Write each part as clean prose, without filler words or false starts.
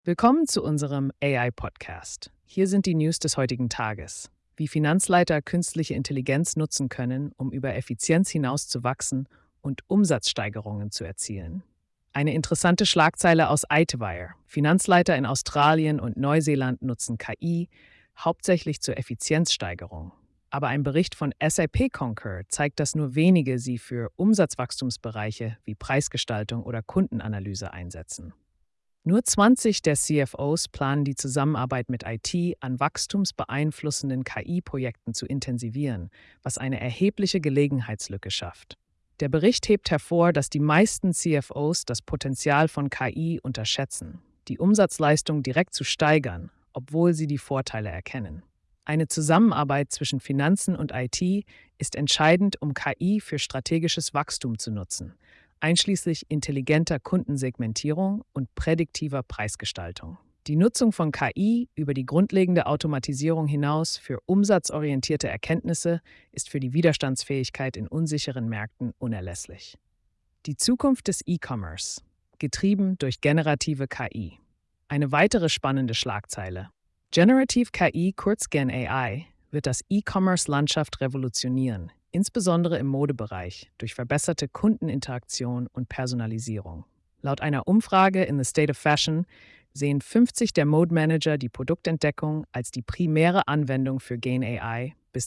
Willkommen zu unserem AI-Podcast. Hier sind die News des heutigen Tages. Wie Finanzleiter künstliche Intelligenz nutzen können, um über Effizienz hinaus zu wachsen und Umsatzsteigerungen zu erzielen. Eine interessante Schlagzeile aus Itewire. Finanzleiter in Australien und Neuseeland nutzen KI hauptsächlich zur Effizienzsteigerung. Aber ein Bericht von SAP Concur zeigt, dass nur wenige sie für Umsatzwachstumsbereiche wie Preisgestaltung oder Kundenanalyse einsetzen. Nur 20 der CFOs planen die Zusammenarbeit mit IT an wachstumsbeeinflussenden KI-Projekten zu intensivieren, was eine erhebliche Gelegenheitslücke schafft. Der Bericht hebt hervor, dass die meisten CFOs das Potenzial von KI unterschätzen, die Umsatzleistung direkt zu steigern, obwohl sie die Vorteile erkennen. Eine Zusammenarbeit zwischen Finanzen und IT ist entscheidend, um KI für strategisches Wachstum zu nutzen, einschließlich intelligenter Kundensegmentierung und prädiktiver Preisgestaltung. Die Nutzung von KI über die grundlegende Automatisierung hinaus für umsatzorientierte Erkenntnisse ist für die Widerstandsfähigkeit in unsicheren Märkten unerlässlich. Die Zukunft des E-Commerce, getrieben durch generative KI. Eine weitere spannende Schlagzeile. Generative KI, kurz Gen AI, wird das E-Commerce-Landschaft revolutionieren, insbesondere im Modebereich, durch verbesserte Kundeninteraktion und Personalisierung. Laut einer Umfrage in The State of Fashion sehen 50 der Mode Manager die Produktentdeckung als die primäre Anwendung für Gen AI bis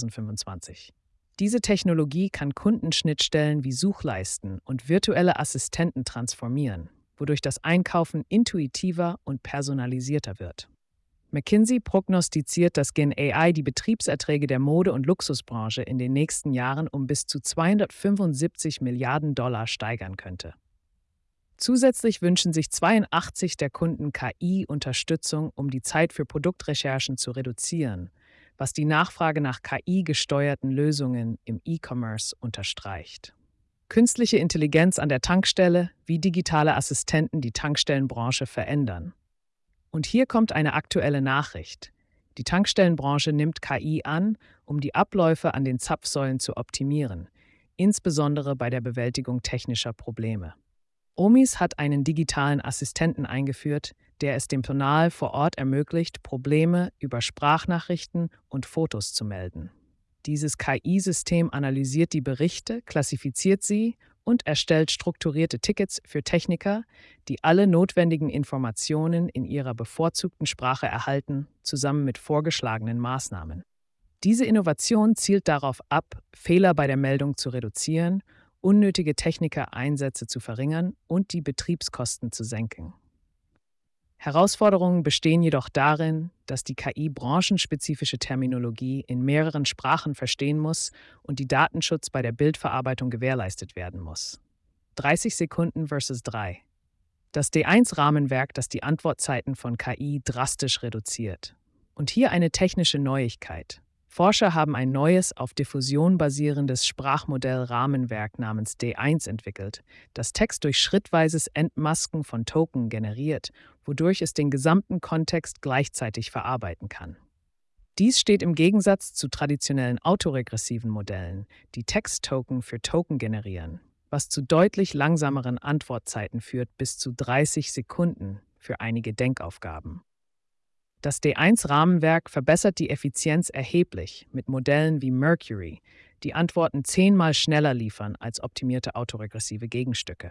2025. Diese Technologie kann Kundenschnittstellen wie Suchleisten und virtuelle Assistenten transformieren, wodurch das Einkaufen intuitiver und personalisierter wird. McKinsey prognostiziert, dass Gen AI die Betriebserträge der Mode- und Luxusbranche in den nächsten Jahren um bis zu 275 Milliarden Dollar steigern könnte. Zusätzlich wünschen sich 82 der Kunden KI-Unterstützung, um die Zeit für Produktrecherchen zu reduzieren, was die Nachfrage nach KI-gesteuerten Lösungen im E-Commerce unterstreicht. Künstliche Intelligenz an der Tankstelle, wie digitale Assistenten die Tankstellenbranche verändern. Und hier kommt eine aktuelle Nachricht. Die Tankstellenbranche nimmt KI an, um die Abläufe an den Zapfsäulen zu optimieren, insbesondere bei der Bewältigung technischer Probleme. Omis hat einen digitalen Assistenten eingeführt, der es dem Personal vor Ort ermöglicht, Probleme über Sprachnachrichten und Fotos zu melden. Dieses KI-System analysiert die Berichte, klassifiziert sie und erstellt strukturierte Tickets für Techniker, die alle notwendigen Informationen in ihrer bevorzugten Sprache erhalten, zusammen mit vorgeschlagenen Maßnahmen. Diese Innovation zielt darauf ab, Fehler bei der Meldung zu reduzieren, unnötige Technikereinsätze zu verringern und die Betriebskosten zu senken. Herausforderungen bestehen jedoch darin, dass die KI branchenspezifische Terminologie in mehreren Sprachen verstehen muss und die Datenschutz bei der Bildverarbeitung gewährleistet werden muss. 30 Sekunden versus 3. Das D1-Rahmenwerk, das die Antwortzeiten von KI drastisch reduziert. Und hier eine technische Neuigkeit. Forscher haben ein neues, auf Diffusion basierendes Sprachmodell-Rahmenwerk namens D1 entwickelt, das Text durch schrittweises Entmasken von Token generiert, wodurch es den gesamten Kontext gleichzeitig verarbeiten kann. Dies steht im Gegensatz zu traditionellen autoregressiven Modellen, die Texttoken für Token generieren, was zu deutlich langsameren Antwortzeiten führt, bis zu 30 Sekunden für einige Denkaufgaben. Das D1-Rahmenwerk verbessert die Effizienz erheblich mit Modellen wie Mercury, die Antworten 10-mal schneller liefern als optimierte autoregressive Gegenstücke.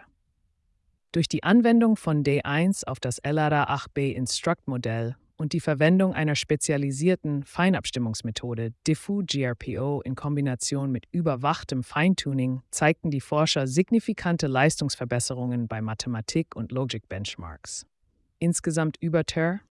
Durch die Anwendung von D1 auf das LRA8B Instruct-Modell und die Verwendung einer spezialisierten Feinabstimmungsmethode Diffu-GRPO in Kombination mit überwachtem Feintuning zeigten die Forscher signifikante Leistungsverbesserungen bei Mathematik- und Logik-Benchmarks. Insgesamt